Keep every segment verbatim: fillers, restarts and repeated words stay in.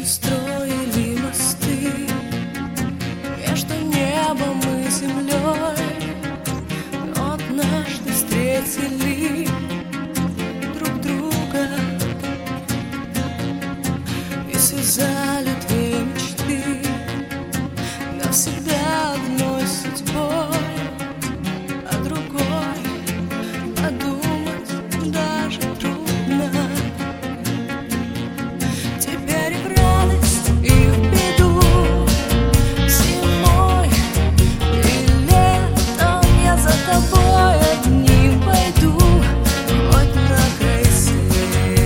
строили мосты между небом и землей, но однажды встретили друг друга и связали две мечты навсегда одной судьбой, а другой подумать даже трудно. Теперь и в радость, и в беду, зимой и летом я за тобой одним пойду, хоть на край света.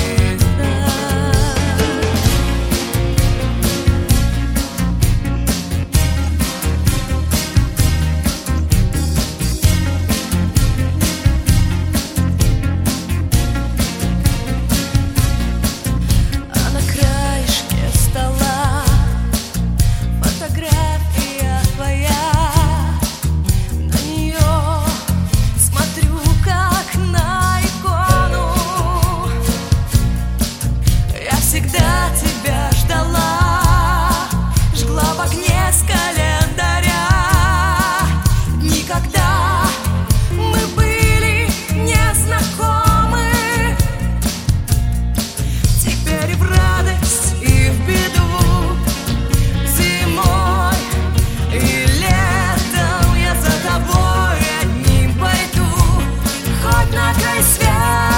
А на краешке стола фотография твоя, на нее смотрю как на икону. Я всегда тебя ждала, жгла в огне с календаря. Никогда мы были не знакомы. Теперь и в радость, и в беду, зимой и летом я за тобой одним пойду, хоть на край света.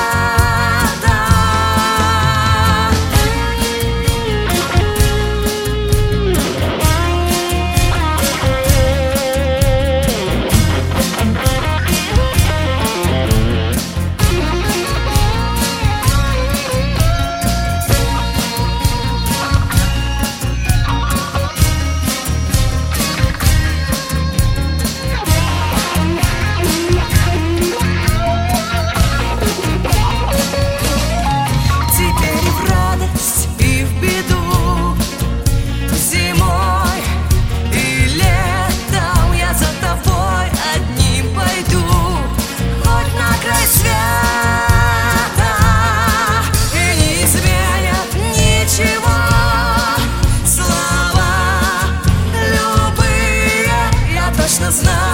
Теперь и в радость, и в беду, зимой и летом я за тобой одним пойду, хоть на край света. И не изменят ничего слова любые, я точно знаю.